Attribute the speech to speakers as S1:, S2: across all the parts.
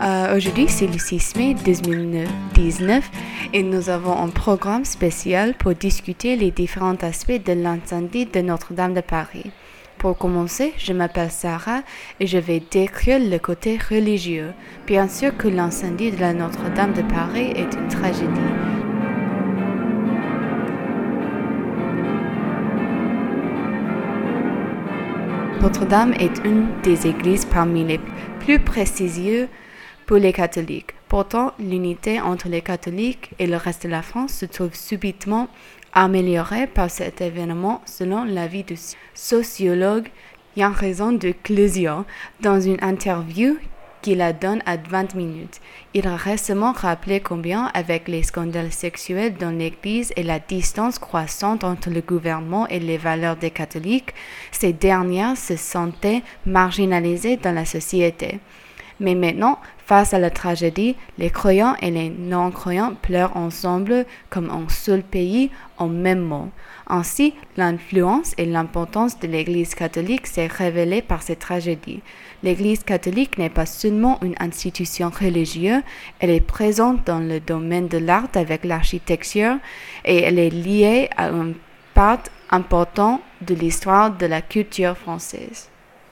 S1: Aujourd'hui, c'est le 6 mai 2019 et nous avons un programme spécial pour discuter les différents aspects de l'incendie de Notre-Dame de Paris. Pour commencer, je m'appelle Sarah et je vais décrire le côté religieux. Bien sûr que l'incendie de la Notre-Dame de Paris est une tragédie. Notre-Dame est une des églises parmi les plus prestigieuses pour les catholiques. Pourtant, l'unité entre les catholiques et le reste de la France se trouve subitement améliorée par cet événement selon l'avis du sociologue Yann Raison de Clézieux dans une interview qu'il a donnée à 20 minutes. Il a récemment rappelé combien, avec les scandales sexuels dans l'Église et la distance croissante entre le gouvernement et les valeurs des catholiques, ces dernières se sentaient marginalisées dans la société. Mais maintenant, face à la tragédie, les croyants et les non-croyants pleurent ensemble comme un seul pays en même mot. Ainsi, l'influence et l'importance de l'Église catholique s'est révélée par cette tragédie. L'Église catholique n'est pas seulement une institution religieuse, elle est présente dans le domaine de l'art avec l'architecture et elle est liée à une part importante de l'histoire de la culture française.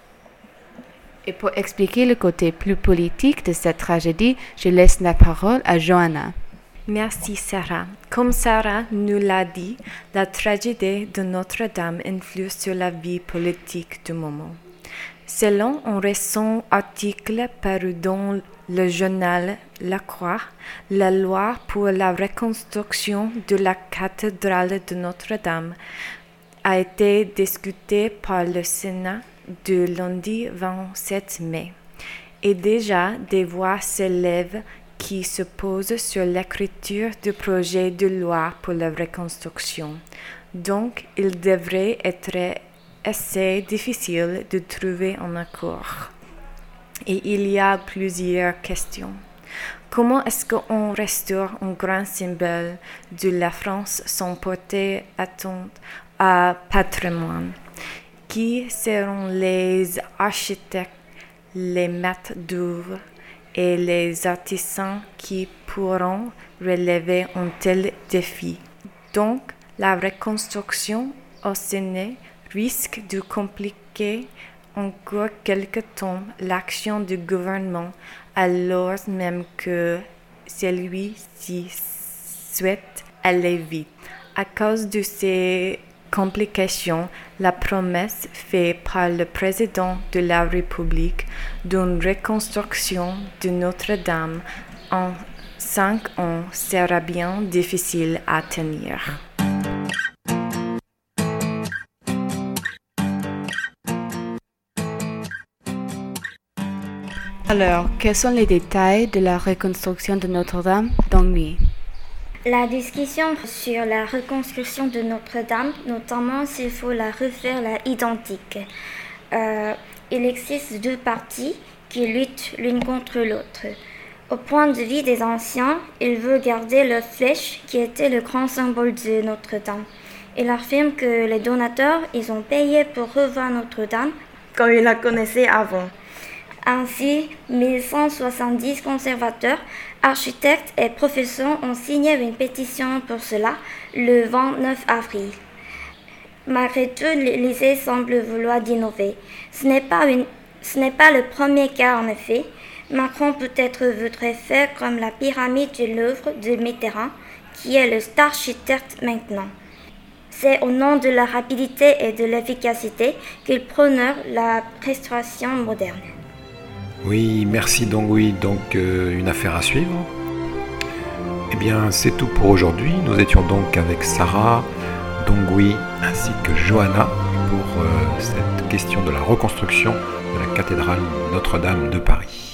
S1: Et pour expliquer le côté plus politique de cette tragédie, je laisse la parole à Johanna.
S2: Merci Sarah. Comme Sarah nous l'a dit, la tragédie de Notre-Dame influe sur la vie politique du moment. Selon un récent article paru dans le journal La Croix, la loi pour la reconstruction de la cathédrale de Notre-Dame a été discutée par le Sénat de lundi 27 mai. Et déjà, des voix s'élèvent qui se posent sur l'écriture du projet de loi pour la reconstruction. Donc, il devrait être assez difficile de trouver un accord. Et il y a plusieurs questions. Comment est-ce qu'on restaure un grand symbole de la France sans porter atteinte à patrimoine? Qui seront les architectes, les maîtres d'œuvre et les artisans qui pourront relever un tel défi? Donc, la reconstruction au Sénat risque de compliquer encore quelque temps l'action du gouvernement, alors même que celui-ci souhaite aller vite. À cause de ces complications, la promesse faite par le président de la République d'une reconstruction de Notre-Dame en 5 ans sera bien difficile à tenir.
S1: Alors, quels sont les détails de la reconstruction de Notre-Dame d'Angui?
S3: La discussion sur la reconstruction de Notre-Dame, notamment s'il faut la refaire identique. Il existe deux parties qui luttent l'une contre l'autre. Au point de vue des anciens, ils veulent garder la flèche qui était le grand symbole de Notre-Dame. Ils affirment que les donateurs, ils ont payé pour revoir Notre-Dame comme ils la connaissaient avant. Ainsi, 1170 conservateurs, architectes et professeurs ont signé une pétition pour cela le 29 avril. Malgré tout, l'Élysée semble vouloir innover. Ce n'est pas le premier cas en effet. Macron peut-être voudrait faire comme la pyramide du Louvre de Mitterrand, qui est le star architecte maintenant. C'est au nom de la rapidité et de l'efficacité qu'il prône la restauration moderne.
S4: Oui, merci Dongui. Donc, une affaire à suivre. Eh bien, c'est tout pour aujourd'hui. Nous étions donc avec Sarah, Dongui ainsi que Johanna pour cette question de la reconstruction de la cathédrale Notre-Dame de Paris.